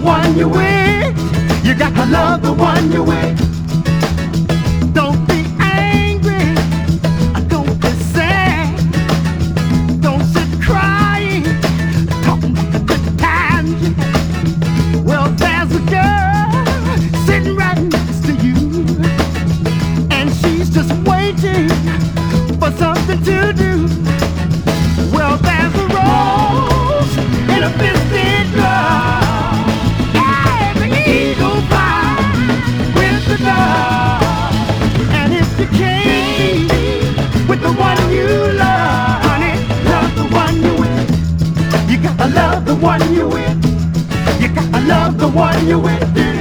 one you're with. You got to love the one you're with. Don't be angry, don't be sad, don't sit crying, talking about the good times you had. Well, there's a girl sitting right next to you, and she's just waiting for something to do. Well, there's a rose in a biscuit glove, and the eagle flies with the dove. And if you can't be with the one you love, honey, love the one you're with. You gotta love the one you're with. You gotta love the one you're with.